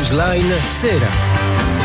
Newsline Sera.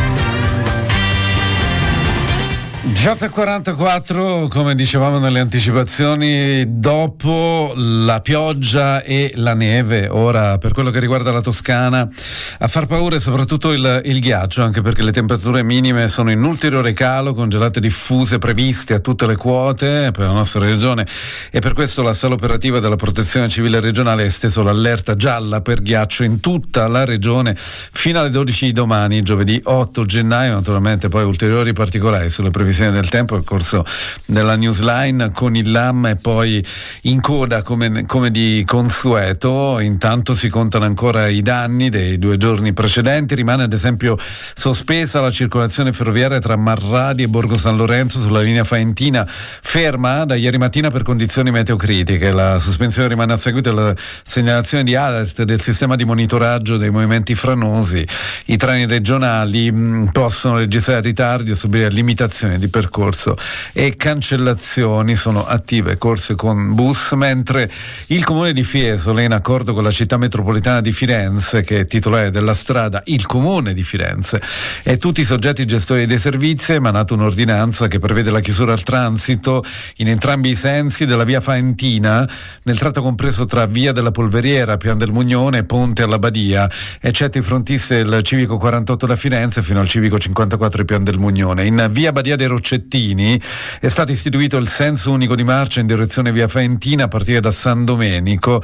18:44, come dicevamo nelle anticipazioni, dopo la pioggia e la neve, ora per quello che riguarda la Toscana a far paura è soprattutto il ghiaccio, anche perché le temperature minime sono in ulteriore calo, con gelate diffuse previste a tutte le quote per la nostra regione, e per questo la sala operativa della Protezione Civile regionale ha esteso l'allerta gialla per ghiaccio in tutta la regione fino alle 12 di domani, giovedì 8 gennaio. Naturalmente poi ulteriori particolari sulle previsioni del tempo nel corso della Newsline con il LAM e poi in coda come di consueto. Intanto si contano ancora i danni dei 2 giorni precedenti. Rimane ad esempio sospesa la circolazione ferroviaria tra Marradi e Borgo San Lorenzo sulla linea Faentina, ferma da ieri mattina per condizioni meteocritiche. La sospensione rimane a seguito della segnalazione di alert del sistema di monitoraggio dei movimenti franosi. I treni regionali possono registrare ritardi e subire limitazioni di percorso e cancellazioni. Sono attive corse con bus, mentre il comune di Fiesole, in accordo con la città metropolitana di Firenze, che è titolare della strada Il Comune di Firenze, e tutti i soggetti gestori dei servizi, ha emanato un'ordinanza che prevede la chiusura al transito in entrambi i sensi della via Faentina nel tratto compreso tra via della Polveriera, Pian del Mugnone e Ponte alla Badia, eccetto i frontisti del civico 48 da Firenze fino al civico 54 di Pian del Mugnone. In via Badia dei Roccettini è stato istituito il senso unico di marcia in direzione via Faentina a partire da San Domenico.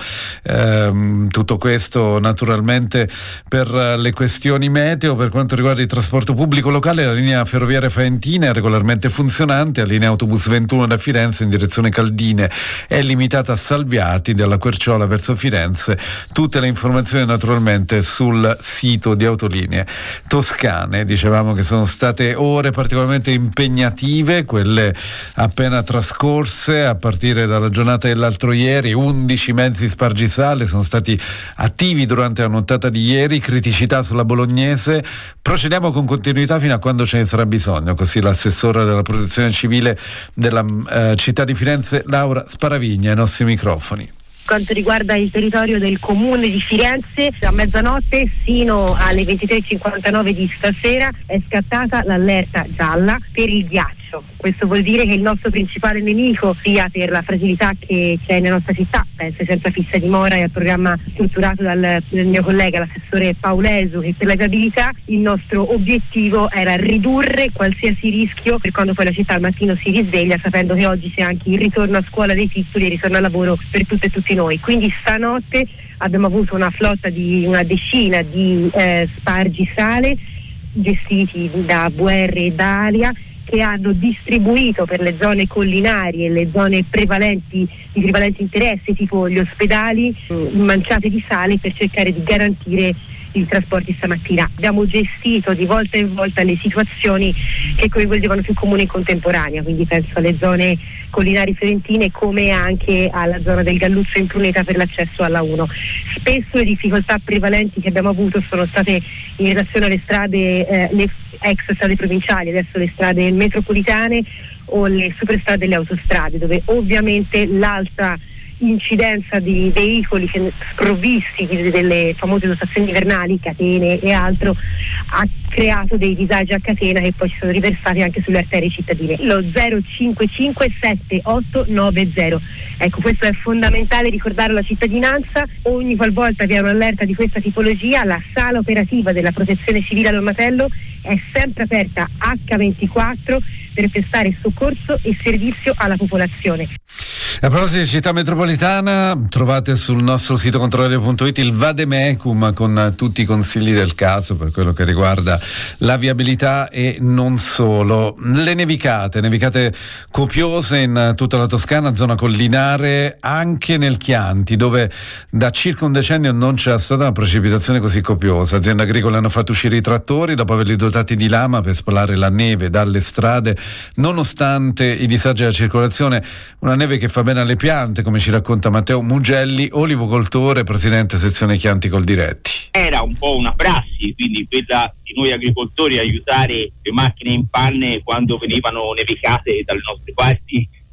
Tutto questo naturalmente per le questioni meteo. Per quanto riguarda il trasporto pubblico locale, la linea ferroviaria Faentina è regolarmente funzionante. La linea autobus 21 da Firenze in direzione Caldine è limitata a Salviati, dalla Querciola verso Firenze. Tutte le informazioni naturalmente sul sito di Autolinee Toscane. Dicevamo che sono state ore particolarmente impegnative, quelle appena trascorse a partire dalla giornata dell'altro ieri. 11 mezzi spargisale sono stati attivi durante la nottata di ieri, criticità sulla Bolognese. Procediamo con continuità fino a quando ce ne sarà bisogno, così l'assessora della Protezione Civile della città di Firenze, Laura Sparavigna, ai nostri microfoni. Quanto riguarda il territorio del comune di Firenze, da mezzanotte fino alle 23:59 di stasera è scattata l'allerta gialla per il ghiaccio. Questo vuol dire che il nostro principale nemico, sia per la fragilità che c'è nella nostra città, penso senza fissa dimora e al programma strutturato dal mio collega l'assessore Paulesu, che per la viabilità il nostro obiettivo era ridurre qualsiasi rischio per quando poi la città al mattino si risveglia, sapendo che oggi c'è anche il ritorno a scuola dei piccoli e il ritorno al lavoro per tutte e tutti noi. Quindi stanotte abbiamo avuto una flotta di una decina di spargisale gestiti da VR e da Alia, che hanno distribuito per le zone collinari e le zone di prevalente interesse, tipo gli ospedali, manciate di sale per cercare di garantire i trasporti stamattina. Abbiamo gestito di volta in volta le situazioni che coinvolgevano più comuni in contemporanea, quindi penso alle zone collinari fiorentine come anche alla zona del Galluzzo in Pruneta per l'accesso alla 1. Spesso le difficoltà prevalenti che abbiamo avuto sono state in relazione alle strade, le ex strade provinciali, adesso le strade metropolitane o le superstrade delle autostrade, dove ovviamente l'alta incidenza di veicoli sprovvisti delle famose dotazioni invernali, catene e altro, ha creato dei disagi a catena che poi si sono riversati anche sulle arterie cittadine. Lo 0557890. Ecco, questo è fondamentale ricordare alla cittadinanza. Ogni qualvolta vi è un'allerta di questa tipologia, la sala operativa della Protezione Civile a Lomatello è sempre aperta H24 per prestare soccorso e servizio alla popolazione. A proposito di città metropolitana, trovate sul nostro sito controradio.it il vademecum con tutti i consigli del caso per quello che riguarda la viabilità e non solo. Le nevicate copiose in tutta la Toscana, zona collinare, anche nel Chianti, dove da circa un decennio non c'è stata una precipitazione così copiosa. Aziende agricole hanno fatto uscire i trattori dopo averli dotati di lama per spalare la neve dalle strade, nonostante i disagi della circolazione. Una neve che fa bene alle piante, come ci racconta Matteo Mugelli, olivocoltore, presidente sezione Chianti Coldiretti. Era un po' una prassi, quindi quella di noi agricoltori, aiutare le macchine in panne quando venivano nevicate dalle nostre parti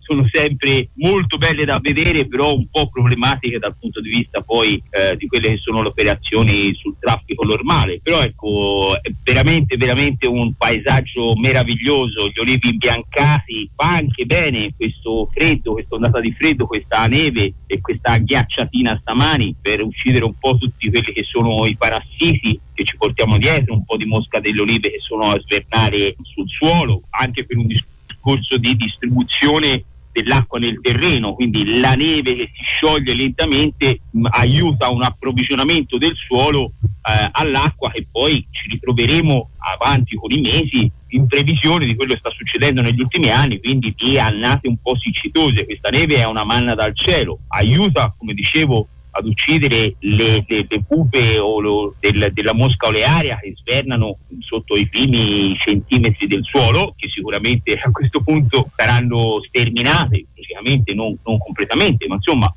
sono sempre molto belle da vedere, però un po' problematiche dal punto di vista poi di quelle che sono le operazioni sul traffico normale. Però ecco, è veramente un paesaggio meraviglioso, gli olivi imbiancati. Fa anche bene questo freddo, questa ondata di freddo, questa neve e questa ghiacciatina stamani, per uccidere un po' tutti quelli che sono i parassiti che ci portiamo dietro, un po' di mosca delle olive che sono a svernare sul suolo, anche per un discorso di distribuzione dell'acqua nel terreno. Quindi la neve che si scioglie lentamente aiuta un approvvigionamento del suolo all'acqua, che poi ci ritroveremo avanti con i mesi in previsione di quello che sta succedendo negli ultimi anni, quindi di annate un po' siccitose. Questa neve è una manna dal cielo, aiuta, come dicevo, ad uccidere le pupe della mosca olearia che svernano sotto i primi centimetri del suolo, che sicuramente a questo punto saranno sterminate, logicamente non completamente, ma insomma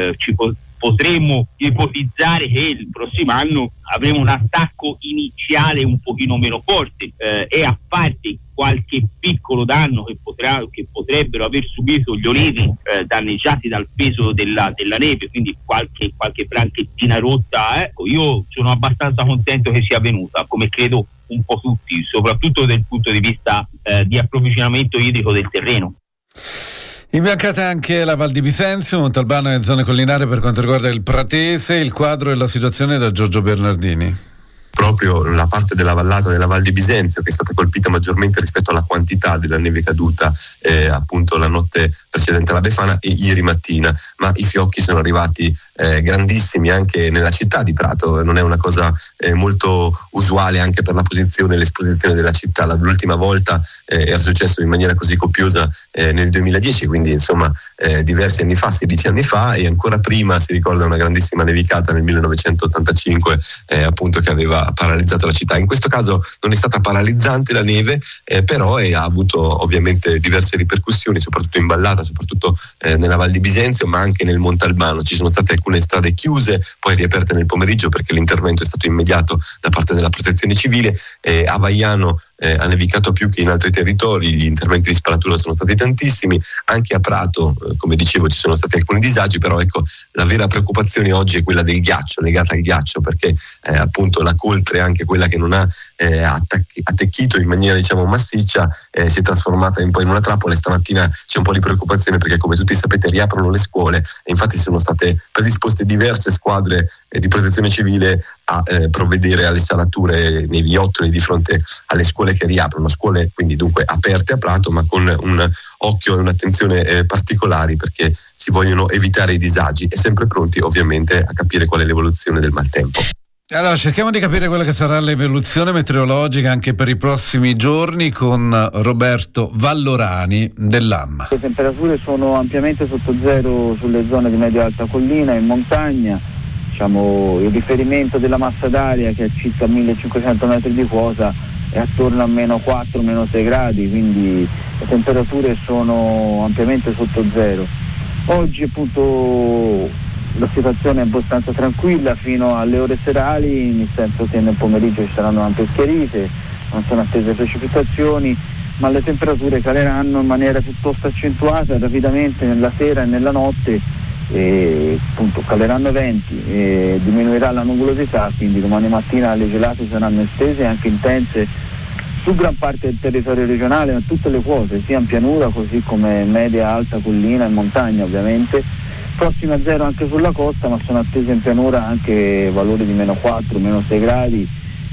potremmo ipotizzare che il prossimo anno avremo un attacco iniziale un pochino meno forte, e a parte qualche piccolo danno che potrebbero aver subito gli olivi danneggiati dal peso della neve, quindi qualche branchettina rotta, ecco, io sono abbastanza contento che sia avvenuta, come credo un po' tutti, soprattutto dal punto di vista di approvvigionamento idrico del terreno. Imbiancate anche la Val di Bisenzio, Montalbano e zone collinari per quanto riguarda il Pratese. Il quadro e la situazione da Giorgio Bernardini. Proprio la parte della vallata della Val di Bisenzio che è stata colpita maggiormente rispetto alla quantità della neve caduta appunto la notte precedente alla Befana e ieri mattina, ma i fiocchi sono arrivati grandissimi anche nella città di Prato. Non è una cosa molto usuale anche per la posizione e l'esposizione della città. L'ultima volta era successo in maniera così copiosa nel 2010, quindi insomma diversi anni fa, 16 anni fa, e ancora prima si ricorda una grandissima nevicata nel 1985 appunto che aveva paralizzato la città. In questo caso non è stata paralizzante la neve, però ha avuto ovviamente diverse ripercussioni, soprattutto in vallata, soprattutto nella Val di Bisenzio, ma anche nel Montalbano. Ci sono state alcune strade chiuse, poi riaperte nel pomeriggio perché l'intervento è stato immediato da parte della protezione civile. A Vaiano ha nevicato più che in altri territori, gli interventi di spalatura sono stati tantissimi. Anche a Prato, come dicevo, ci sono stati alcuni disagi, però ecco, la vera preoccupazione oggi è quella del ghiaccio, legata al ghiaccio, perché appunto la coltre, anche quella che non ha attecchito in maniera diciamo massiccia, si è trasformata un po' in una trappola, e stamattina c'è un po' di preoccupazione perché, come tutti sapete, riaprono le scuole e infatti sono state predisposte diverse squadre di protezione civile a provvedere alle salature nei viottoli di fronte alle scuole che riaprono, scuole quindi dunque aperte a Prato, ma con un occhio e un'attenzione particolari, perché si vogliono evitare i disagi e sempre pronti ovviamente a capire qual è l'evoluzione del maltempo. Allora, cerchiamo di capire quella che sarà l'evoluzione meteorologica anche per i prossimi giorni con Roberto Vallorani dell'AM. Le temperature sono ampiamente sotto zero sulle zone di medio-alta collina, in montagna. Diciamo, il riferimento della massa d'aria, che è circa 1500 metri di quota, è attorno a meno 4, meno 6 gradi, quindi le temperature sono ampiamente sotto zero. Oggi appunto la situazione è abbastanza tranquilla fino alle ore serali, nel senso che nel pomeriggio ci saranno ampie schiarite, non sono attese precipitazioni, ma le temperature caleranno in maniera piuttosto accentuata rapidamente nella sera e nella notte, e appunto caleranno venti, e diminuirà la nuvolosità, quindi domani mattina le gelate saranno estese e anche intense su gran parte del territorio regionale, ma tutte le quote, sia in pianura così come media, alta collina e montagna ovviamente. Prossime a zero anche sulla costa, ma sono attese in pianura anche valori di meno 4, meno 6 gradi,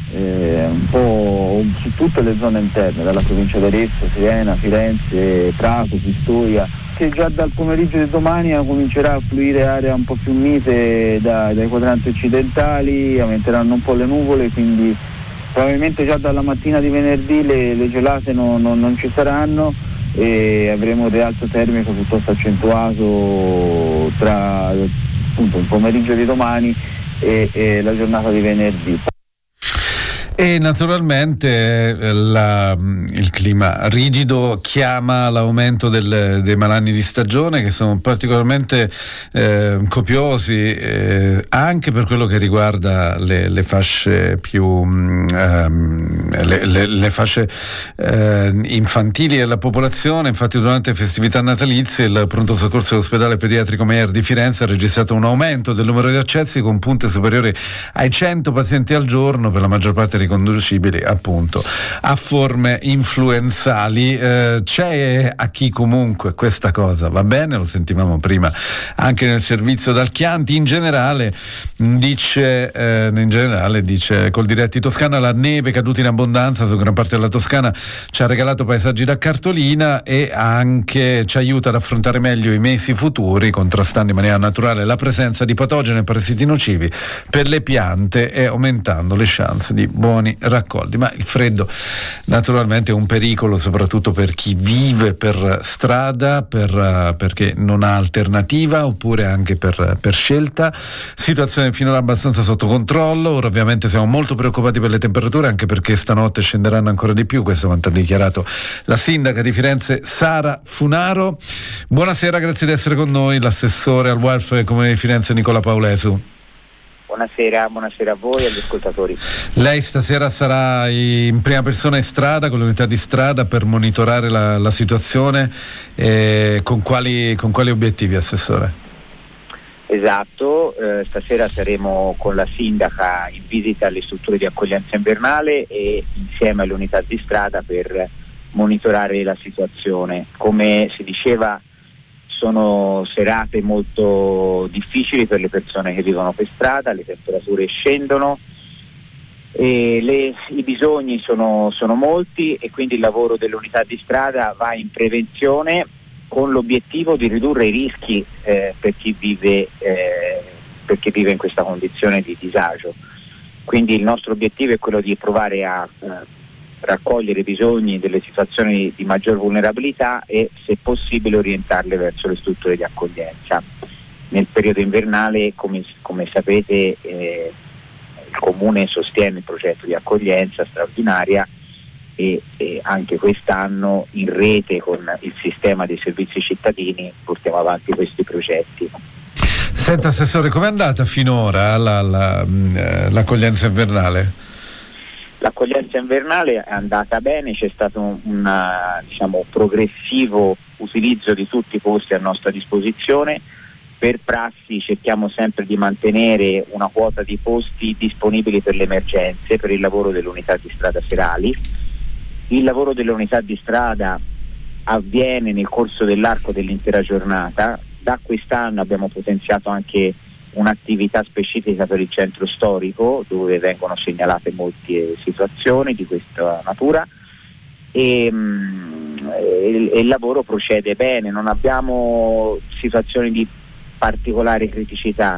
un po' su tutte le zone interne, dalla provincia di Arezzo, Siena, Firenze, Prato, Pistoia, che già dal pomeriggio di domani comincerà a fluire area un po' più mite dai quadranti occidentali, aumenteranno un po' le nuvole, quindi probabilmente già dalla mattina di venerdì le gelate non ci saranno, e avremo un rialzo termico piuttosto accentuato tra appunto il pomeriggio di domani e la giornata di venerdì. E naturalmente il clima rigido chiama l'aumento dei malanni di stagione, che sono particolarmente copiosi, anche per quello che riguarda le fasce più le fasce infantili della popolazione. Infatti durante le festività natalizie il pronto soccorso dell'ospedale pediatrico Meyer di Firenze ha registrato un aumento del numero di accessi con punte superiori ai 100 pazienti al giorno, per la maggior parte riconducibili appunto a forme influenzali. C'è a chi comunque questa cosa va bene, lo sentivamo prima anche nel servizio dal Chianti. In generale dice Coldiretti Toscana, la neve caduta in abbondanza su gran parte della Toscana ci ha regalato paesaggi da cartolina e anche ci aiuta ad affrontare meglio i mesi futuri, contrastando in maniera naturale la presenza di patogeni e parassiti nocivi per le piante e aumentando le chance di buoni raccolti. Ma il freddo naturalmente è un pericolo soprattutto per chi vive per strada, perché non ha alternativa, oppure anche per scelta. Situazione finora abbastanza sotto controllo. Ora ovviamente siamo molto preoccupati per le temperature, anche perché stanotte scenderanno ancora di più, questo quanto ha dichiarato la sindaca di Firenze Sara Funaro. Buonasera, grazie di essere con noi, l'assessore al welfare del Comune di Firenze Nicola Paulesu. Buonasera a voi e agli ascoltatori. Lei stasera sarà in prima persona in strada con l'unità di strada per monitorare la situazione, con quali obiettivi, assessore? Esatto, stasera saremo con la sindaca in visita alle strutture di accoglienza invernale e insieme alle unità di strada per monitorare la situazione. Come si diceva, sono serate molto difficili per le persone che vivono per strada, le temperature scendono e i bisogni sono molti, e quindi il lavoro dell'unità di strada va in prevenzione con l'obiettivo di ridurre i rischi per chi vive in questa condizione di disagio. Quindi il nostro obiettivo è quello di provare a raccogliere i bisogni delle situazioni di maggior vulnerabilità e, se possibile, orientarle verso le strutture di accoglienza. Nel periodo invernale, come sapete, il Comune sostiene il progetto di accoglienza straordinaria e anche quest'anno, in rete con il sistema dei servizi cittadini, portiamo avanti questi progetti. Senta, assessore, com'è andata finora l'accoglienza invernale? L'accoglienza invernale è andata bene, c'è stato un progressivo utilizzo di tutti i posti a nostra disposizione. Per prassi cerchiamo sempre di mantenere una quota di posti disponibili per le emergenze, per il lavoro delle unità di strada serali. Il lavoro delle unità di strada avviene nel corso dell'arco dell'intera giornata. Da quest'anno abbiamo potenziato anche un'attività specifica per il centro storico, dove vengono segnalate molte situazioni di questa natura, e il lavoro procede bene, non abbiamo situazioni di particolare criticità.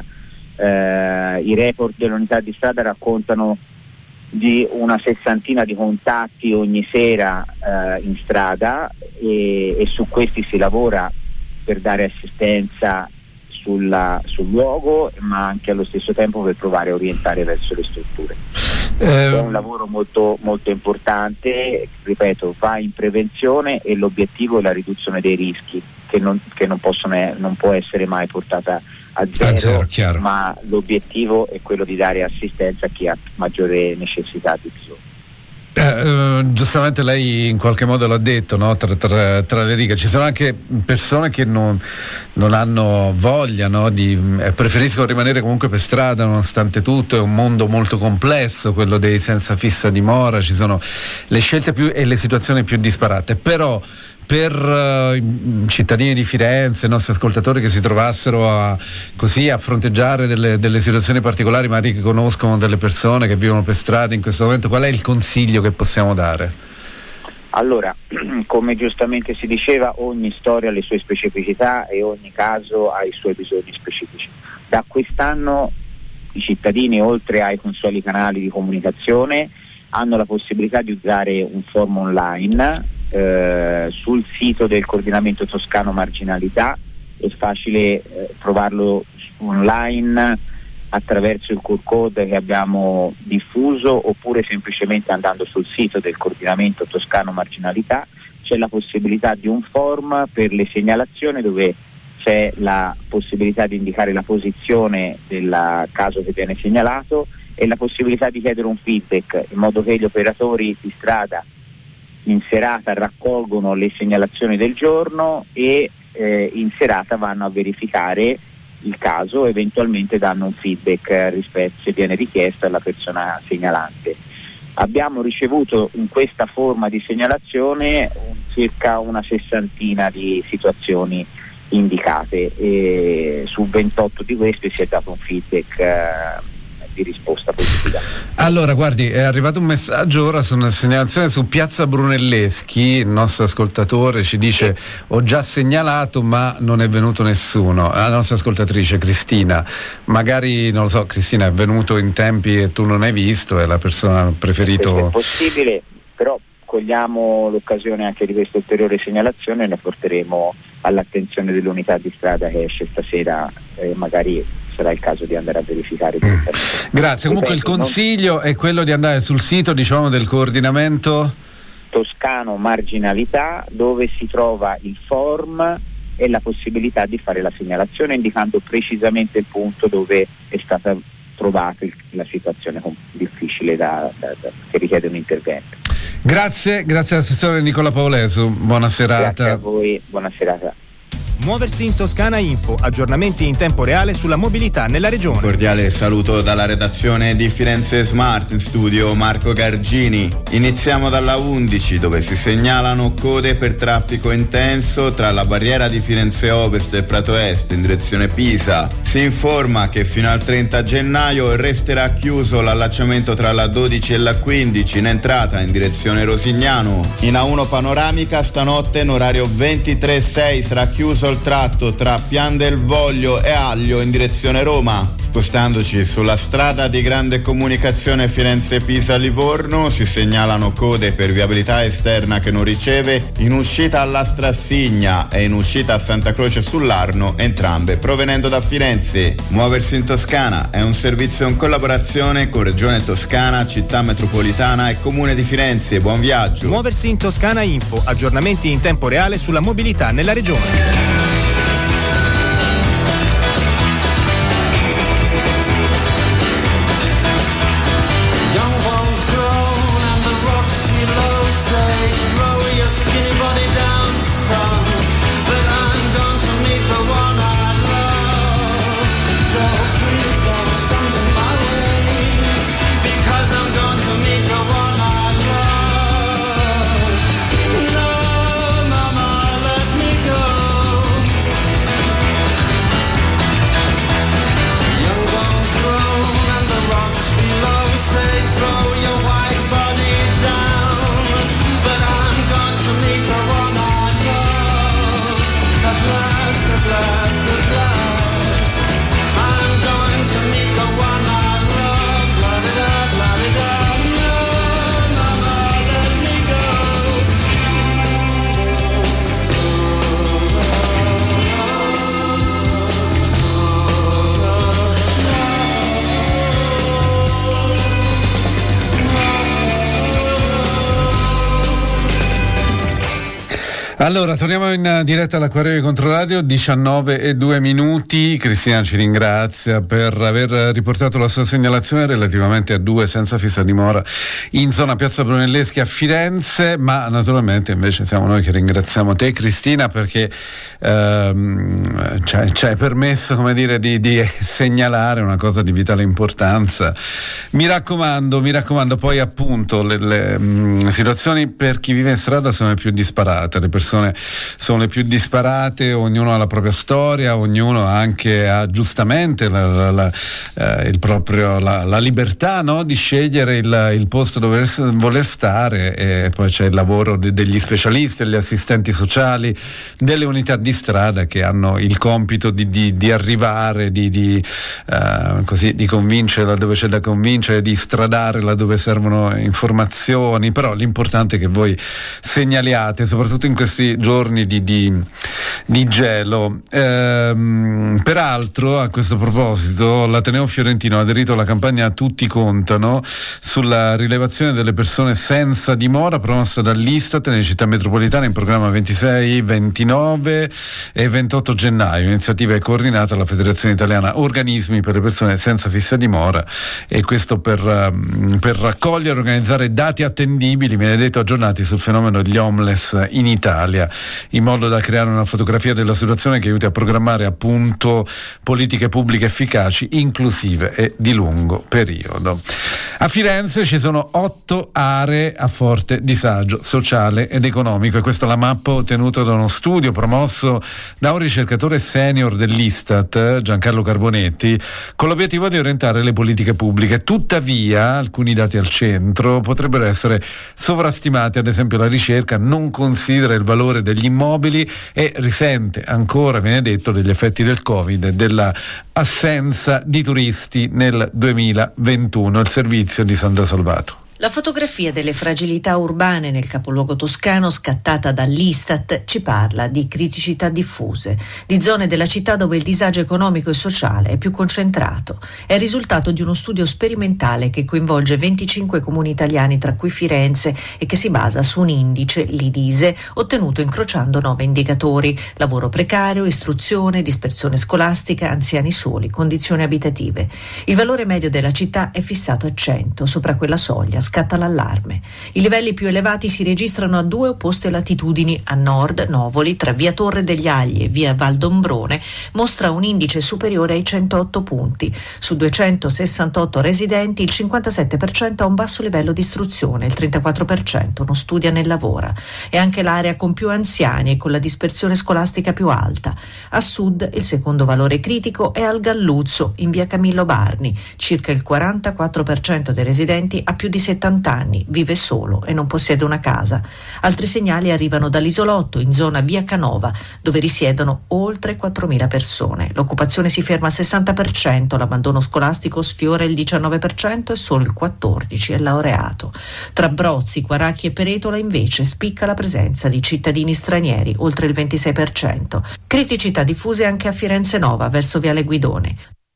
I report dell'unità di strada raccontano di una 60 di contatti ogni sera in strada, e su questi si lavora per dare assistenza sul luogo, ma anche allo stesso tempo per provare a orientare verso le strutture. È un lavoro molto, molto importante, ripeto, va in prevenzione e l'obiettivo è la riduzione dei rischi, che non può essere mai portata a zero, ma l'obiettivo è quello di dare assistenza a chi ha maggiore necessità di bisogno. Giustamente lei in qualche modo l'ha detto, no? Tra le righe ci sono anche persone che non hanno voglia, no? Preferiscono rimanere comunque per strada nonostante tutto. È un mondo molto complesso quello dei senza fissa dimora, ci sono le scelte più e le situazioni più disparate, però per i cittadini di Firenze, i nostri ascoltatori che si trovassero a fronteggiare delle situazioni particolari, magari che conoscono delle persone che vivono per strada in questo momento, qual è il consiglio che possiamo dare? Allora, come giustamente si diceva, ogni storia ha le sue specificità e ogni caso ha i suoi bisogni specifici. Da quest'anno i cittadini, oltre ai consueti canali di comunicazione, hanno la possibilità di usare un form online sul sito del coordinamento toscano marginalità. È facile trovarlo online attraverso il QR code che abbiamo diffuso, oppure semplicemente andando sul sito del coordinamento toscano marginalità. C'è la possibilità di un form per le segnalazioni, dove c'è la possibilità di indicare la posizione del caso che viene segnalato e la possibilità di chiedere un feedback, in modo che gli operatori di strada in serata raccolgono le segnalazioni del giorno e in serata vanno a verificare il caso, eventualmente danno un feedback rispetto, se viene richiesto, alla persona segnalante. Abbiamo ricevuto in questa forma di segnalazione circa una 60 di situazioni indicate, e su 28 di queste si è dato un feedback di risposta positiva. Allora, guardi, è arrivato un messaggio ora su una segnalazione su Piazza Brunelleschi. Il nostro ascoltatore ci dice: ho già segnalato ma non è venuto nessuno. La nostra ascoltatrice Cristina, magari, non lo so, Cristina, è venuto in tempi e tu non hai visto, è la persona preferito. È possibile, però cogliamo l'occasione anche di questa ulteriore segnalazione e la porteremo all'attenzione dell'unità di strada che esce stasera, magari sarà il caso di andare a verificare. Grazie. Comunque il consiglio è quello di andare sul sito, diciamo, del coordinamento toscano marginalità, dove si trova il form e la possibilità di fare la segnalazione, indicando precisamente il punto dove è stata trovata la situazione difficile che richiede un intervento. Grazie all'assessore Nicola Paolesu, buona serata. Grazie a voi, buona serata. Muoversi in Toscana Info, aggiornamenti in tempo reale sulla mobilità nella regione. Un cordiale saluto dalla redazione di Firenze Smart, in studio Marco Gargini. Iniziamo dalla 11, dove si segnalano code per traffico intenso tra la barriera di Firenze Ovest e Prato Est in direzione Pisa. Si informa che fino al 30 gennaio resterà chiuso l'allacciamento tra la 12 e la 15 in entrata in direzione Rosignano. In A1 panoramica, stanotte in orario 23:06 sarà chiuso il tratto tra Pian del Voglio e Aglio in direzione Roma. Spostandoci sulla strada di grande comunicazione Firenze-Pisa-Livorno, si segnalano code per viabilità esterna che non riceve in uscita alla Strassigna e in uscita a Santa Croce sull'Arno, entrambe provenendo da Firenze. Muoversi in Toscana è un servizio in collaborazione con Regione Toscana, Città Metropolitana e Comune di Firenze. Buon viaggio. Muoversi in Toscana Info, aggiornamenti in tempo reale sulla mobilità nella regione. Allora, torniamo in diretta all'Acquario di Controradio, 19:02. Cristina ci ringrazia per aver riportato la sua segnalazione relativamente a 2 senza fissa dimora in zona Piazza Brunelleschi a Firenze, ma naturalmente invece siamo noi che ringraziamo te, Cristina, perché ci hai permesso, come dire, di segnalare una cosa di vitale importanza. Mi raccomando, poi appunto le situazioni per chi vive in strada sono le più disparate, le persone sono le più disparate, ognuno ha la propria storia, ognuno anche ha giustamente la libertà, no? Di scegliere il posto dove voler stare, e poi c'è il lavoro degli specialisti, degli assistenti sociali, delle unità di strada che hanno il compito di arrivare, di convincere laddove c'è da convincere, di stradare laddove servono informazioni. Però l'importante è che voi segnaliate, soprattutto in queste questi giorni di gelo. Peraltro, a questo proposito, l'Ateneo Fiorentino ha aderito alla campagna Tutti contano sulla rilevazione delle persone senza dimora promossa dall'Istat nelle città metropolitane in programma 26, 29 e 28 gennaio. L'iniziativa è coordinata dalla Federazione Italiana Organismi per le persone senza fissa dimora, e questo per raccogliere e organizzare dati attendibili, viene detto, aggiornati sul fenomeno degli homeless in Italia, in modo da creare una fotografia della situazione che aiuti a programmare appunto politiche pubbliche efficaci, inclusive e di lungo periodo. A Firenze ci sono 8 aree a forte disagio sociale ed economico, e questa è la mappa ottenuta da uno studio promosso da un ricercatore senior dell'Istat, Giancarlo Carbonetti, con l'obiettivo di orientare le politiche pubbliche. Tuttavia, alcuni dati al centro potrebbero essere sovrastimati. Ad esempio, la ricerca non considera il valore degli immobili e risente ancora, viene detto, degli effetti del Covid e della assenza di turisti nel 2021. Il servizio di Sandra Salvato. La fotografia delle fragilità urbane nel capoluogo toscano, scattata dall'Istat, ci parla di criticità diffuse, di zone della città dove il disagio economico e sociale è più concentrato. È il risultato di uno studio sperimentale che coinvolge 25 comuni italiani, tra cui Firenze, e che si basa su un indice, l'IDISE, ottenuto incrociando 9 indicatori: lavoro precario, istruzione, dispersione scolastica, anziani soli, condizioni abitative. Il valore medio della città è fissato a 100, sopra quella soglia scatta l'allarme. I livelli più elevati si registrano a 2 opposte latitudini. A nord, Novoli, tra via Torre degli Agli e via Valdombrone, mostra un indice superiore ai 108 punti. Su 268 residenti, il 57% ha un basso livello di istruzione, il 34% non studia né lavora. È anche l'area con più anziani e con la dispersione scolastica più alta. A sud, il secondo valore critico è al Galluzzo, in via Camillo Barni. Circa il 44% dei residenti ha più di 70 anni, vive solo e non possiede una casa. Altri segnali arrivano dall'Isolotto, in zona via Canova, dove risiedono oltre 4.000 persone. L'occupazione si ferma al 60%, l'abbandono scolastico sfiora il 19% e solo il 14% è laureato. Tra Brozzi, Quaracchi e Peretola invece spicca la presenza di cittadini stranieri, oltre il 26%. Criticità diffuse anche a Firenze Nova, verso Viale Guidone.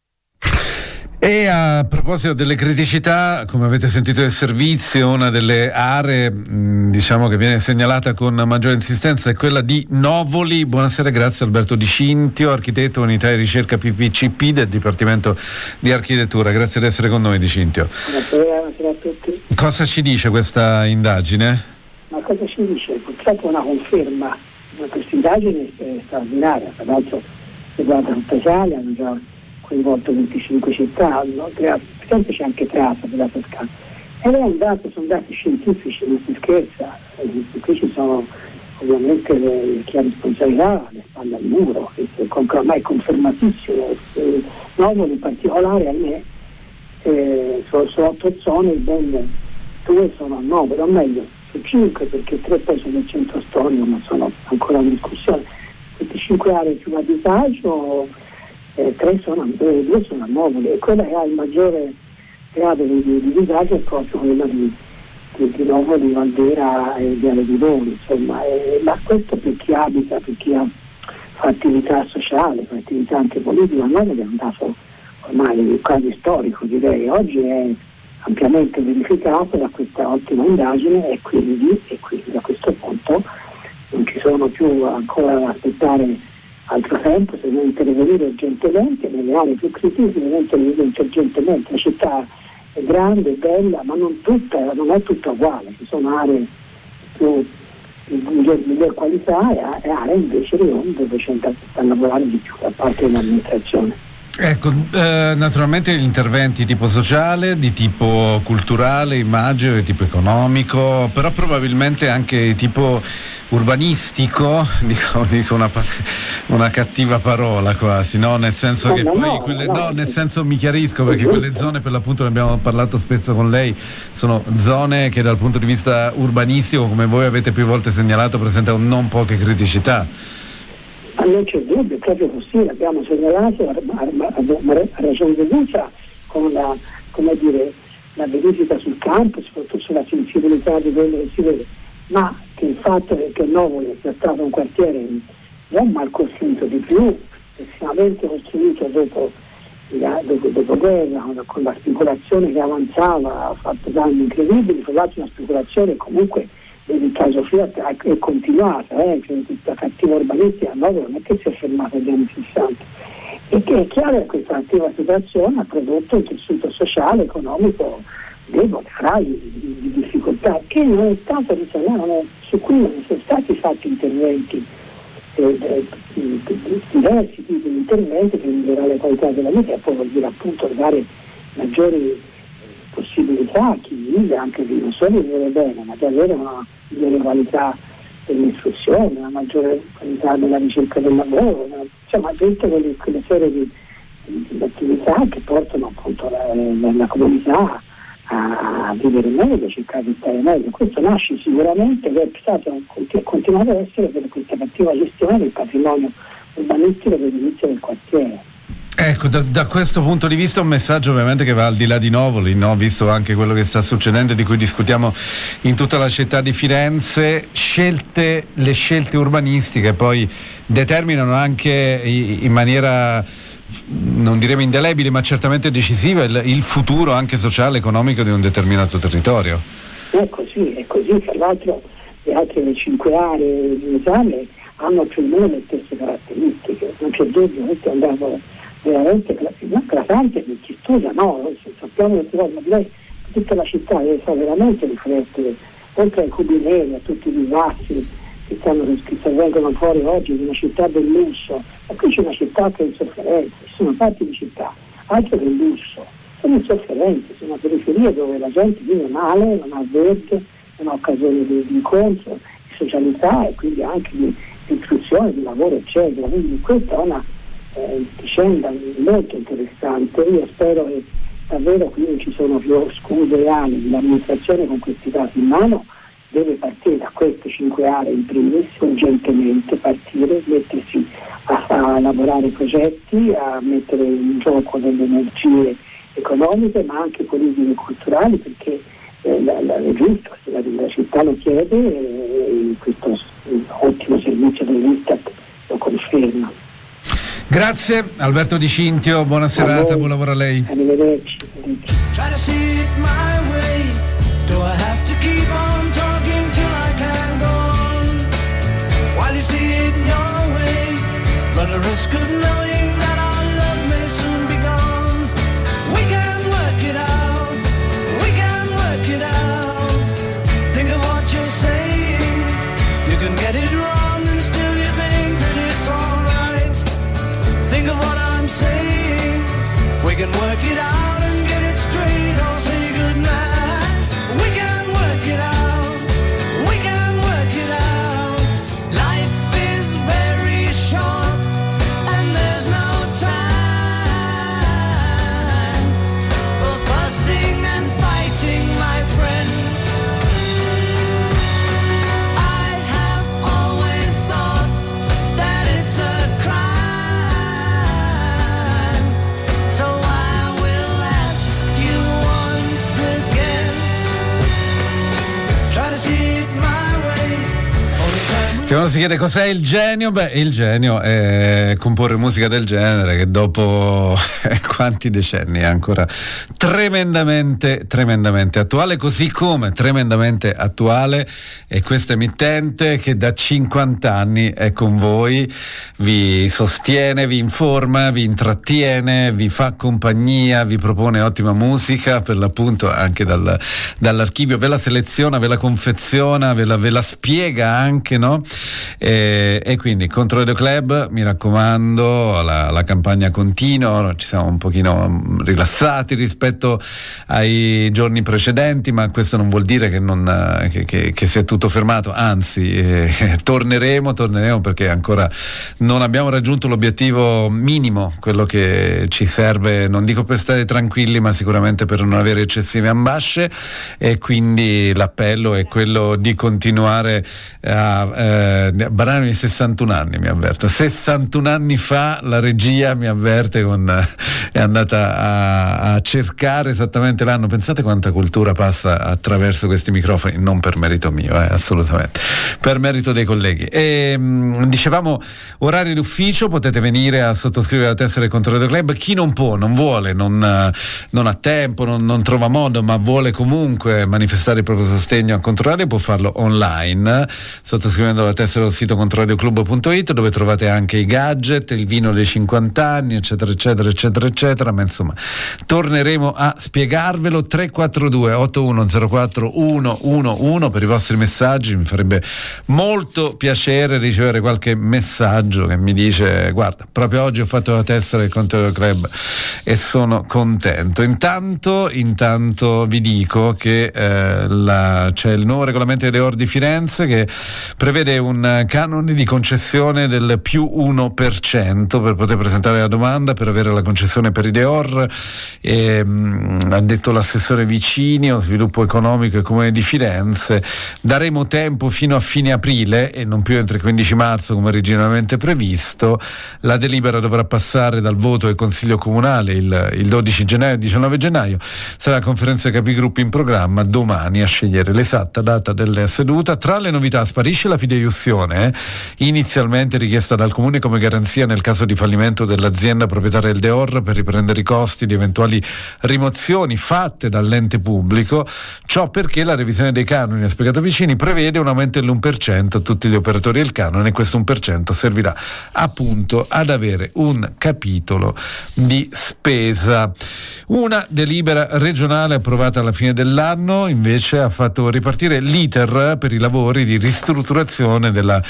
E a proposito delle criticità, come avete sentito del servizio, una delle aree diciamo che viene segnalata con maggiore insistenza è quella di Novoli. Buonasera, grazie Alberto Di Cintio, architetto unità di ricerca PPCP del Dipartimento di Architettura. Grazie di essere con noi, Di Cintio. Buonasera a tutti. Cosa ci dice questa indagine? Ma cosa ci dice? Purtroppo una conferma di questa indagine è straordinaria, tra l'altro riguarda tutta Italia, hanno già coinvolto 25 città, presente c'è anche Trasa della Toscana, ed è un dato, sono dati scientifici, non si scherza, qui ci sono ovviamente chi ha responsabilità alle spalle al muro, che ormai è confermatissimo. Novoli in particolare, ahimè, su 8 zone ben 2 sono a Novoli, o meglio su 5, perché 3 poi sono nel centro storico, ma sono ancora in discussione. Queste 5 aree più a disagio, 2 sono a Novoli, e quella che ha il maggiore grado di disagio è proprio quella di Novoli, Valdera e Viale Guidone, insomma, ma questo per chi abita, per chi fa attività sociale, fa attività anche politica. A Novoli è un dato ormai quasi storico, direi. Oggi è ampiamente verificato da questa ottima indagine, e quindi a questo punto non ci sono più ancora da aspettare altro tempo, se non intervenire urgentemente nelle aree più critiche, non intervenire urgentemente. La città è grande, è bella, ma non è tutta uguale, ci sono aree più di miglior qualità e aree invece dove c'è da lavorare di più da parte dell'amministrazione. Ecco, naturalmente gli interventi di tipo sociale, di tipo culturale, immagino, di tipo economico, però probabilmente anche di tipo urbanistico, dico una cattiva parola quasi, no? Nel senso nel senso, mi chiarisco, perché quelle zone, per l'appunto ne abbiamo parlato spesso con lei, sono zone che dal punto di vista urbanistico, come voi avete più volte segnalato, presentano non poche criticità. Ma non c'è dubbio, proprio così l'abbiamo segnalato a ragione veduta con la verifica sul campo, soprattutto sulla sensibilità di quello che si vede. ma che il fatto che Novoli sia stato un quartiere non mal costruito di più, estremamente costruito dopo guerra, con la speculazione che avanzava, ha fatto danni incredibili, tra l'altro una speculazione comunque il caso Fiat è continuata, cioè questa cattiva urbanistica a Novoli non è che si è fermata negli anni 60, e che è chiaro che questa cattiva situazione ha prodotto un tessuto sociale, economico debole, fragile, di difficoltà, che non è stato risolto, su cui non sono stati fatti interventi, diversi tipi di interventi per migliorare la qualità della vita, e poi vuol dire appunto dare maggiori possibilità a chi vive, anche di non solo vivere bene, ma di avere una migliore qualità dell'istruzione, una maggiore qualità della ricerca del lavoro, insomma tutte quelle serie di attività che portano appunto la comunità a vivere meglio, a cercare di stare meglio. Questo nasce sicuramente ed è stato continuato ad essere per questa cattiva gestione del patrimonio urbanistico dell'inizio del quartiere. Ecco, da questo punto di vista un messaggio ovviamente che va al di là di Novoli, no? Visto anche quello che sta succedendo, di cui discutiamo in tutta la città di Firenze, le scelte urbanistiche poi determinano anche in maniera, non diremo indelebile, ma certamente decisiva il futuro anche sociale e economico di un determinato territorio. È così, tra l'altro le altre 5 aree in esame hanno più o meno le stesse caratteristiche, non c'è dubbio, questo è andato veramente eclatante per chi studia, no? Sappiamo che tutta la città deve veramente riflettere, oltre ai cubineri, a tutti i disastri che vengono fuori oggi di una città del lusso, ma qui c'è una città che è in sofferenza, ci sono parti di città, altro che il lusso, sono in sofferenza, sono periferie dove la gente vive male, non ha verde, non ha occasione di incontro, di socialità e quindi anche di istruzione, di lavoro, eccetera. Quindi questa è una vicenda molto interessante. Io spero che davvero qui non ci sono più scuse reali, l'amministrazione con questi dati in mano deve partire da queste 5 aree in primis, urgentemente partire, mettersi a lavorare progetti, a mettere in gioco delle energie economiche ma anche politiche e culturali, perché è giusto, la città lo chiede e questo ottimo servizio dell'Istat lo conferma. Grazie Alberto Di Cintio, buona serata, buon lavoro a lei. Arrivederci. We can work it out and get it straight or say goodnight. We can work it out. We can work it out. Life is very short and there's no time for fussing and fighting, my friend. I have always thought that it's a crime. Che uno si chiede cos'è il genio? Beh, il genio è comporre musica del genere che dopo quanti decenni è ancora tremendamente attuale, così come tremendamente attuale è questa emittente che da 50 anni è con voi, vi sostiene, vi informa, vi intrattiene, vi fa compagnia, vi propone ottima musica, per l'appunto anche dall'archivio, ve la seleziona, ve la confeziona, ve la spiega anche, no? E quindi contro Radio Club, mi raccomando, la campagna continua, ci siamo un pochino rilassati rispetto ai giorni precedenti, ma questo non vuol dire che sia tutto fermato, anzi torneremo perché ancora non abbiamo raggiunto l'obiettivo minimo, quello che ci serve, non dico per stare tranquilli, ma sicuramente per non avere eccessive ambasce, e quindi l'appello è quello di continuare a Banani 61 anni mi avverte, 61 anni fa la regia mi avverte è andata a cercare esattamente l'anno. Pensate quanta cultura passa attraverso questi microfoni, non per merito mio, assolutamente, per merito dei colleghi. E dicevamo orari d'ufficio, potete venire a sottoscrivere la tessera del Controradio Club. Chi non può, non vuole, non ha tempo, non trova modo, ma vuole comunque manifestare il proprio sostegno a Controradio, può farlo online sottoscrivendo la tessera al sito controradioclub.it, dove trovate anche i gadget, il vino dei 50 anni, eccetera eccetera eccetera eccetera. Ma insomma, torneremo a spiegarvelo. 342 8104 111 per i vostri messaggi. Mi farebbe molto piacere ricevere qualche messaggio che mi dice: guarda, proprio oggi ho fatto la tessera del Controradio Club e sono contento. Intanto vi dico che c'è il nuovo regolamento dei Deor di Firenze che prevede un canone di concessione del più 1% per poter presentare la domanda per avere la concessione per i Deor. Ha detto l'assessore Vicini, sviluppo economico e Comune di Firenze, daremo tempo fino a fine aprile e non più entro il 15 marzo come originariamente previsto. La delibera dovrà passare dal voto del Consiglio Comunale il 12 gennaio e 19 gennaio. Sarà la conferenza dei capigruppo in programma domani a scegliere l'esatta data della seduta. Tra le novità sparisce la fideiussione, inizialmente richiesta dal Comune come garanzia nel caso di fallimento dell'azienda proprietaria del Deor per riprendere i costi di eventuali rimozioni fatte dall'ente pubblico. Ciò perché la revisione dei canoni, ha spiegato Vicini, prevede un aumento dell'1% a tutti gli operatori del canone, e questo 1% servirà appunto ad avere un capitolo di spesa. Una delibera regionale approvata alla fine dell'anno invece ha fatto ripartire l'iter per i lavori di ristrutturazione della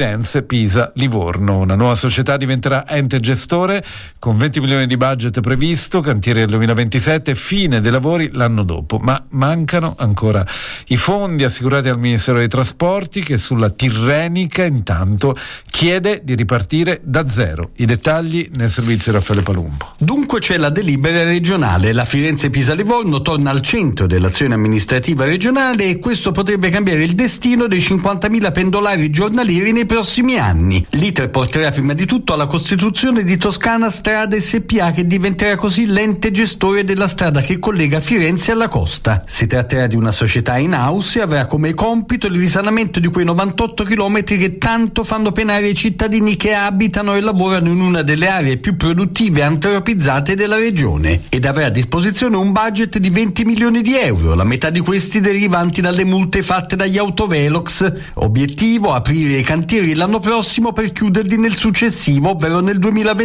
Firenze-Pisa-Livorno. Una nuova società diventerà ente gestore con 20 milioni di budget previsto, cantiere del 2027, fine dei lavori l'anno dopo, ma mancano ancora i fondi assicurati al Ministero dei Trasporti, che sulla Tirrenica intanto chiede di ripartire da zero. I dettagli nel servizio Raffaele Palumbo. Dunque c'è la delibera regionale, la Firenze-Pisa-Livorno torna al centro dell'azione amministrativa regionale e questo potrebbe cambiare il destino dei 50.000 pendolari giornalieri nei prossimi anni. L'iter porterà prima di tutto alla costituzione di Toscana Strade SPA, che diventerà così l'ente gestore della strada che collega Firenze alla costa. Si tratterà di una società in house e avrà come compito il risanamento di quei 98 chilometri che tanto fanno penare i cittadini che abitano e lavorano in una delle aree più produttive e antropizzate della regione, ed avrà a disposizione un budget di 20 milioni di euro, la metà di questi derivanti dalle multe fatte dagli autovelox. Obiettivo: aprire i cantieri l'anno prossimo per chiuderli nel successivo, ovvero nel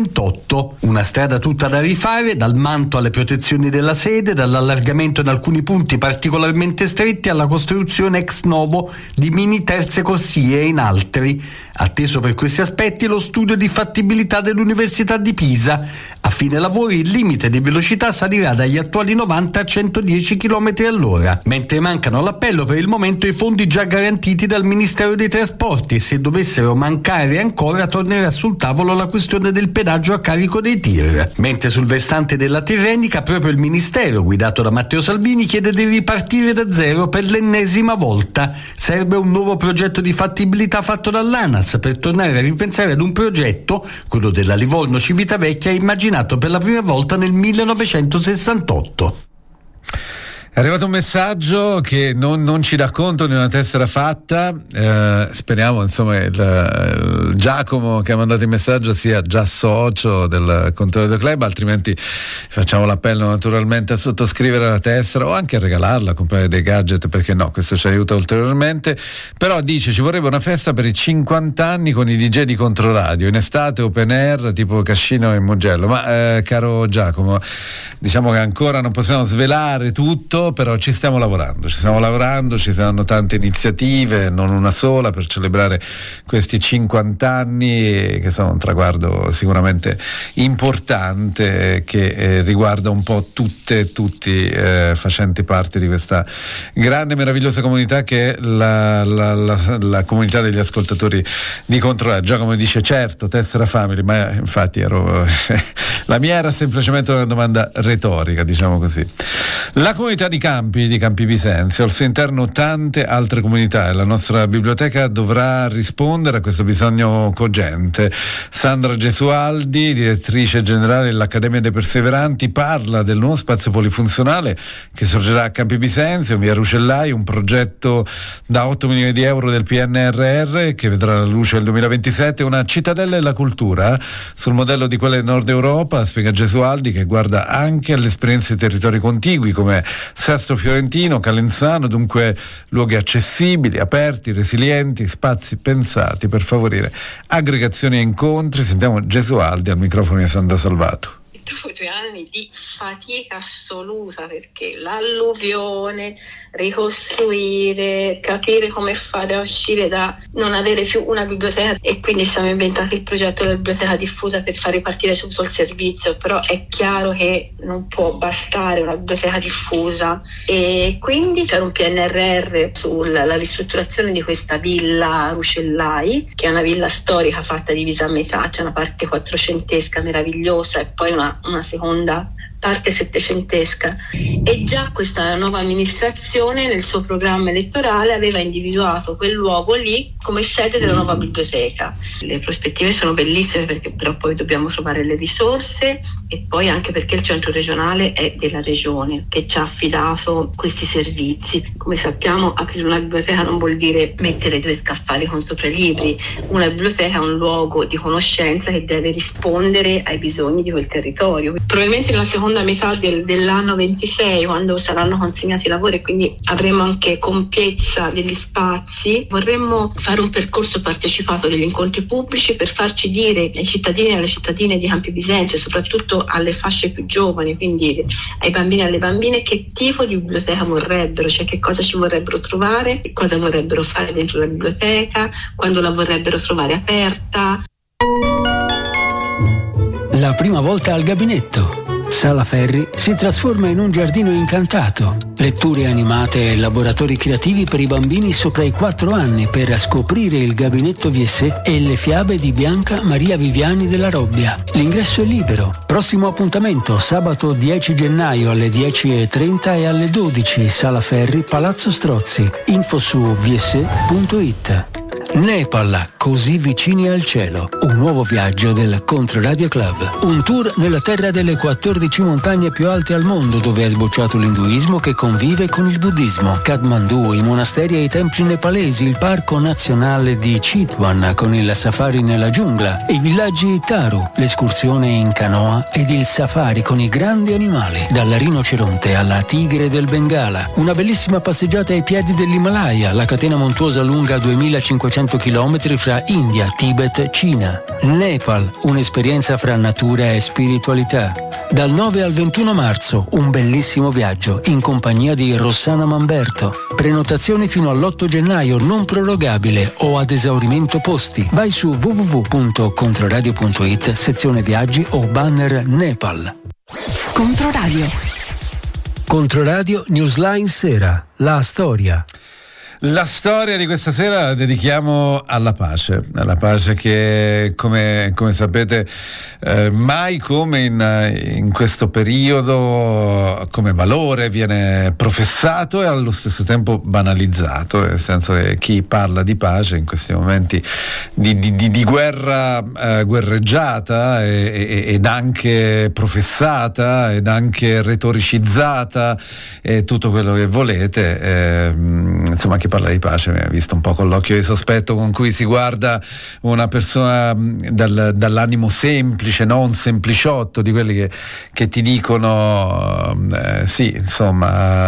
2028. Una strada tutta da rifare, dal manto alle protezioni della sede, dall'allargamento in alcuni punti particolarmente stretti alla costruzione ex novo di mini terze corsie in altri. Atteso per questi aspetti lo studio di fattibilità dell'Università di Pisa. A fine lavori il limite di velocità salirà dagli attuali 90 a 110 km all'ora, mentre mancano all'appello per il momento i fondi già garantiti dal Ministero dei Trasporti, e se dovessero mancare ancora tornerà sul tavolo la questione del pedaggio a carico dei tir. Mentre sul versante della Tirrenica proprio il Ministero, guidato da Matteo Salvini, chiede di ripartire da zero per l'ennesima volta. Serve un nuovo progetto di fattibilità fatto dall'ANAS per tornare a ripensare ad un progetto, quello della Livorno-Civitavecchia, immaginato per la prima volta nel 1968. È arrivato un messaggio che non ci dà conto di una tessera fatta, speriamo insomma il Giacomo che ha mandato il messaggio sia già socio del Controradio Club, altrimenti facciamo l'appello naturalmente a sottoscrivere la tessera o anche a regalarla, a comprare dei gadget, perché no, questo ci aiuta ulteriormente. Però dice: ci vorrebbe una festa per i 50 anni con i DJ di Controradio, in estate open air tipo Cascino e Mugello. Ma caro Giacomo, diciamo che ancora non possiamo svelare tutto, però ci stiamo lavorando, ci saranno tante iniziative, non una sola, per celebrare questi 50 60 anni, che sono un traguardo sicuramente importante che riguarda un po' tutti facenti parte di questa grande meravigliosa comunità che è la comunità degli ascoltatori di Controradio. Giacomo dice certo, Tessera Family, ma infatti la mia era semplicemente una domanda retorica, diciamo così. La comunità di Campi Bisenzio al suo interno tante altre comunità e la nostra biblioteca dovrà rispondere a questo bisogno cogente. Sandra Gesualdi, direttrice generale dell'Accademia dei Perseveranti, parla del nuovo spazio polifunzionale che sorgerà a Campi Bisenzio, via Ruscellai, un progetto da 8 milioni di euro del PNRR che vedrà la luce nel 2027, una cittadella della cultura sul modello di quelle del Nord Europa, spiega Gesualdi, che guarda anche alle esperienze di territori contigui come Sesto Fiorentino, Calenzano, dunque luoghi accessibili, aperti, resilienti, spazi pensati per favorire aggregazioni e incontri. Sentiamo Gesualdi al microfono di Sandra Salvato. Dopo 2 anni di fatica assoluta, perché l'alluvione, ricostruire, capire come fare a uscire da non avere più una biblioteca, e quindi siamo inventati il progetto della biblioteca diffusa per far ripartire subito il servizio. Però è chiaro che non può bastare una biblioteca diffusa, e quindi c'era un PNRR sulla ristrutturazione di questa villa Ruscellai, che è una villa storica fatta divisa a metà, c'è una parte quattrocentesca meravigliosa e poi una seconda parte settecentesca, e già questa nuova amministrazione nel suo programma elettorale aveva individuato quel luogo lì come sede della nuova biblioteca. Le prospettive sono bellissime, perché però poi dobbiamo trovare le risorse, e poi anche perché il centro regionale è della regione che ci ha affidato questi servizi. Come sappiamo, aprire una biblioteca non vuol dire mettere 2 scaffali con sopra i libri. Una biblioteca è un luogo di conoscenza che deve rispondere ai bisogni di quel territorio. Probabilmente nella seconda metà dell'anno 26, quando saranno consegnati i lavori e quindi avremo anche compiezza degli spazi, vorremmo fare un percorso partecipato degli incontri pubblici per farci dire ai cittadini e alle cittadine di Campi Bisenzio, soprattutto alle fasce più giovani, quindi ai bambini e alle bambine, che tipo di biblioteca vorrebbero, cioè che cosa ci vorrebbero trovare, che cosa vorrebbero fare dentro la biblioteca, quando la vorrebbero trovare aperta. La prima volta al gabinetto. Sala Ferri si trasforma in un giardino incantato. Letture animate e laboratori creativi per i bambini sopra i 4 anni per scoprire il gabinetto VS e le fiabe di Bianca Maria Viviani della Robbia. L'ingresso è libero. Prossimo appuntamento sabato 10 gennaio alle 10:30 e alle 12, Sala Ferri, Palazzo Strozzi. Info su vs.it. Nepal, così vicini al cielo. Un nuovo viaggio del Controradio Club. Un tour nella terra delle 14 montagne più alte al mondo, dove è sbocciato l'induismo che convive con il buddismo. Kathmandu, i monasteri e i templi nepalesi, il parco nazionale di Chitwan con il safari nella giungla, e i villaggi Taru, l'escursione in canoa ed il safari con i grandi animali, dal rinoceronte alla tigre del Bengala. Una bellissima passeggiata ai piedi dell'Himalaya, la catena montuosa lunga 2500 km fra India, Tibet, Cina. Nepal, un'esperienza fra natura e spiritualità. Dal 9 al 21 marzo, un bellissimo viaggio in compagnia di Rossana Mamberto. Prenotazioni fino all'8 gennaio, non prorogabile o ad esaurimento posti. Vai su www.controradio.it, sezione viaggi o banner Nepal. Controradio. Controradio Newsline Sera, la storia. La storia di questa sera la dedichiamo alla pace che come sapete mai come in questo periodo come valore viene professato e allo stesso tempo banalizzato, nel senso che chi parla di pace in questi momenti di guerra guerreggiata ed anche professata ed anche retoricizzata e tutto quello che volete, insomma, chi parla di pace mi ha visto un po' con l'occhio di sospetto con cui si guarda una persona dall'animo semplice, non sempliciotto, di quelli che ti dicono sì, insomma,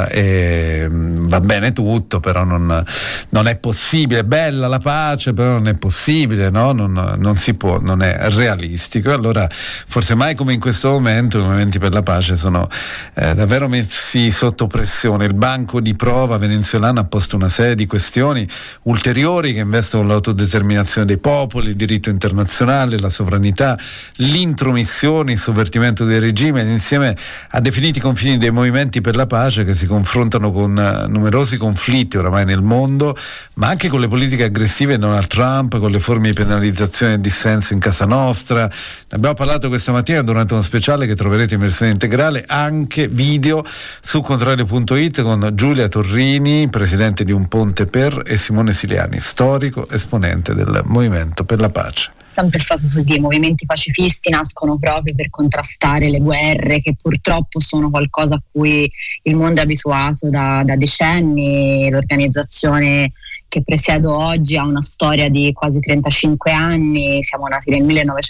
va bene tutto, però non è possibile, è bella la pace, però non è possibile, no? Non si può, non è realistico. Allora forse mai come in questo momento i movimenti per la pace sono davvero messi sotto pressione. Il banco di prova venezuelano ha posto una sedia di questioni ulteriori che investono l'autodeterminazione dei popoli, il diritto internazionale, la sovranità, l'intromissione, il sovvertimento dei regimi, ed insieme ha definito i confini dei movimenti per la pace che si confrontano con numerosi conflitti oramai nel mondo, ma anche con le politiche aggressive di Donald Trump, con le forme di penalizzazione del dissenso in casa nostra. Ne abbiamo parlato questa mattina durante uno speciale che troverete in versione integrale, anche video, su Controradio.it, con Giulia Torrini, presidente di Un Ponte Per, e Simone Siliani, storico esponente del Movimento per la Pace. Sempre stato così, i movimenti pacifisti nascono proprio per contrastare le guerre, che purtroppo sono qualcosa a cui il mondo è abituato da decenni. L'organizzazione che presiedo oggi ha una storia di quasi 35 anni, siamo nati nel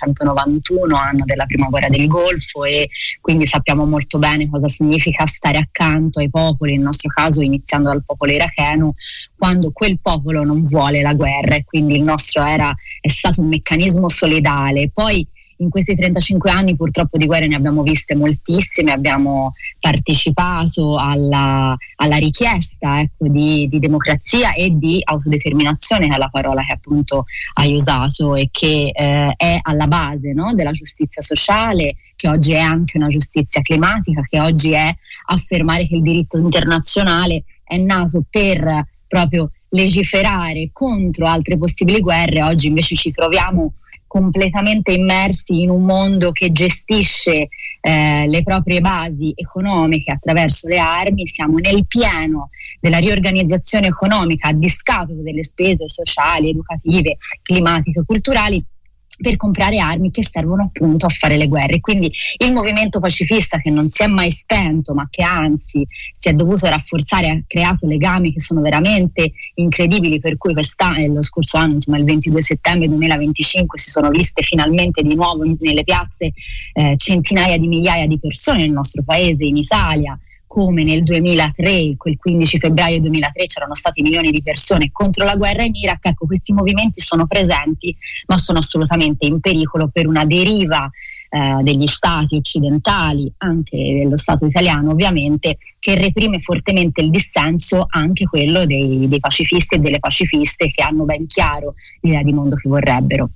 1991, anno della prima guerra del Golfo, e quindi sappiamo molto bene cosa significa stare accanto ai popoli, nel nostro caso iniziando dal popolo iracheno, quando quel popolo non vuole la guerra, e quindi il nostro è stato un meccanismo solidale. Poi in questi 35 anni purtroppo di guerre ne abbiamo viste moltissime, abbiamo partecipato alla richiesta di democrazia e di autodeterminazione, che è la parola che appunto hai usato e che è alla base, no, della giustizia sociale, che oggi è anche una giustizia climatica, che oggi è affermare che il diritto internazionale è nato per proprio legiferare contro altre possibili guerre. Oggi invece ci troviamo completamente immersi in un mondo che gestisce le proprie basi economiche attraverso le armi. Siamo nel pieno della riorganizzazione economica a discapito delle spese sociali, educative, climatiche, culturali, per comprare armi che servono appunto a fare le guerre. Quindi il movimento pacifista, che non si è mai spento, ma che anzi si è dovuto rafforzare, ha creato legami che sono veramente incredibili, per cui lo scorso anno, insomma il 22 settembre 2025, si sono viste finalmente di nuovo nelle piazze centinaia di migliaia di persone nel nostro paese, in Italia, come nel 2003, quel 15 febbraio 2003 c'erano stati milioni di persone contro la guerra in Iraq. Ecco, questi movimenti sono presenti, ma sono assolutamente in pericolo per una deriva degli stati occidentali, anche dello Stato italiano ovviamente, che reprime fortemente il dissenso, anche quello dei pacifisti e delle pacifiste, che hanno ben chiaro l'idea di mondo che vorrebbero.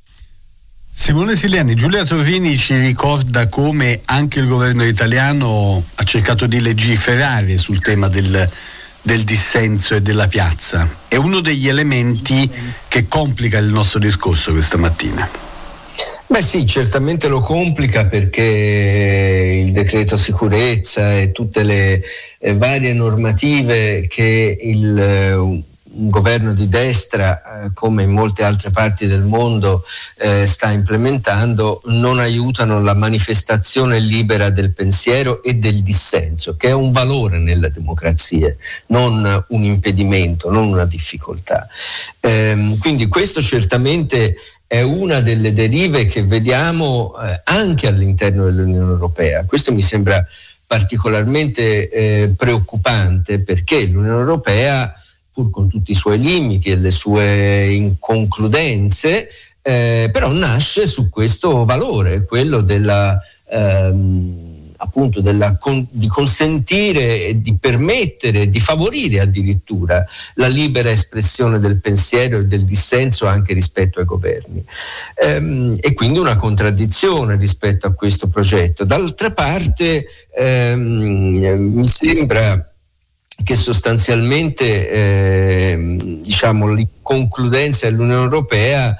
Simone Siliani, Giulia Torrini ci ricorda come anche il governo italiano ha cercato di legiferare sul tema del dissenso e della piazza. È uno degli elementi che complica il nostro discorso questa mattina. Beh sì, certamente lo complica, perché il decreto sicurezza e tutte le varie normative che un governo di destra, come in molte altre parti del mondo, sta implementando, non aiutano la manifestazione libera del pensiero e del dissenso, che è un valore nella democrazia, non un impedimento, non una difficoltà. Quindi questo certamente è una delle derive che vediamo anche all'interno dell'Unione Europea. Questo mi sembra particolarmente preoccupante, perché l'Unione Europea, pur con tutti i suoi limiti e le sue inconcludenze, però nasce su questo valore, quello della appunto di consentire e di permettere, di favorire addirittura la libera espressione del pensiero e del dissenso anche rispetto ai governi. E quindi una contraddizione rispetto a questo progetto. D'altra parte mi sembra che sostanzialmente l'inconcludenza dell'Unione Europea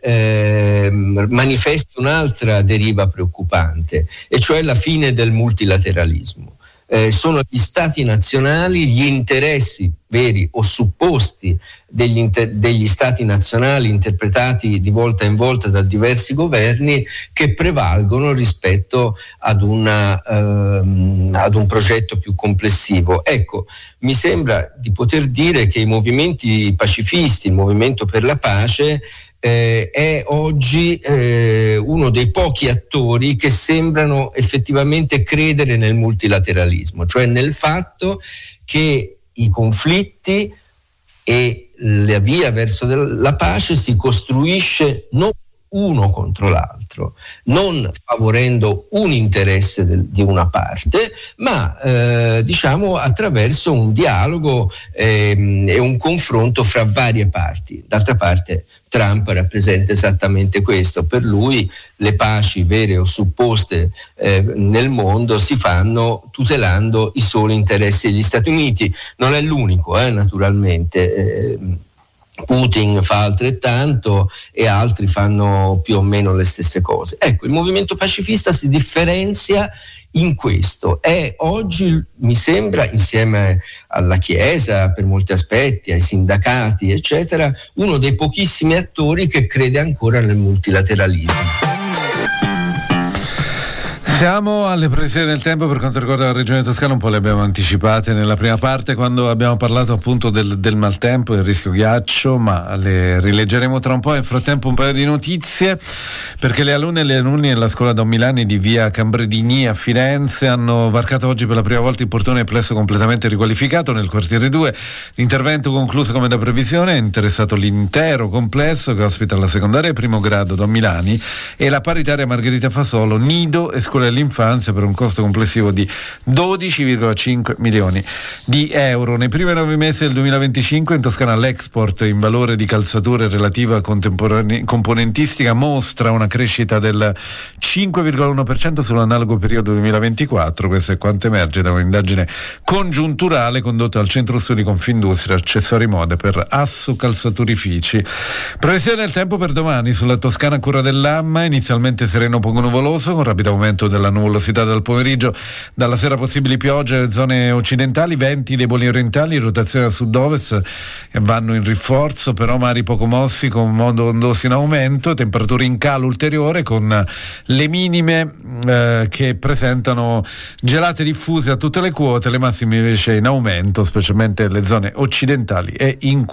manifesti un'altra deriva preoccupante, e cioè la fine del multilateralismo. Sono gli stati nazionali, gli interessi veri o supposti degli stati nazionali, interpretati di volta in volta da diversi governi, che prevalgono rispetto ad un progetto più complessivo. Ecco, mi sembra di poter dire che i movimenti pacifisti, il movimento per la pace, è oggi uno dei pochi attori che sembrano effettivamente credere nel multilateralismo, cioè nel fatto che i conflitti e la via verso la pace si costruisce non uno contro l'altro, non favorendo un interesse di una parte, ma diciamo attraverso un dialogo e un confronto fra varie parti. D'altra parte Trump rappresenta esattamente questo. Per lui le paci vere o supposte nel mondo si fanno tutelando i soli interessi degli Stati Uniti. Non è l'unico, naturalmente. Putin fa altrettanto e altri fanno più o meno le stesse cose. Ecco, il movimento pacifista si differenzia in questo. È oggi, mi sembra, insieme alla Chiesa per molti aspetti, ai sindacati, eccetera, uno dei pochissimi attori che crede ancora nel multilateralismo. Siamo alle previsioni del tempo per quanto riguarda la regione toscana, un po' le abbiamo anticipate nella prima parte quando abbiamo parlato appunto del maltempo e del rischio ghiaccio, ma le rileggeremo tra un po'. Nel frattempo un paio di notizie, perché le alunne e gli alunni della scuola Don Milani di via Cambredini a Firenze hanno varcato oggi per la prima volta il portone del plesso completamente riqualificato nel quartiere 2. L'intervento, concluso come da previsione, è interessato l'intero complesso che ospita la secondaria e primo grado Don Milani e la paritaria Margherita Fasolo, nido e scuola dell'infanzia, per un costo complessivo di 12,5 milioni di euro. Nei primi 9 mesi del 2025 in Toscana l'export in valore di calzature relativa componentistica mostra una crescita del 5,1% sull'analogo periodo 2024. Questo è quanto emerge da un'indagine congiunturale condotta al Centro Studi Confindustria Accessori Mode per Asso Calzaturifici. Previsione del tempo per domani sulla Toscana Cura dell'Amma, inizialmente sereno poco nuvoloso con rapido aumento della nuvolosità dal pomeriggio, dalla sera possibili piogge nelle zone occidentali, venti deboli orientali, rotazione a sud-ovest vanno in rinforzo, però mari poco mossi con mondo ondoso in aumento, temperature in calo ulteriore con le minime che presentano gelate diffuse a tutte le quote, le massime invece in aumento, specialmente nelle zone occidentali e in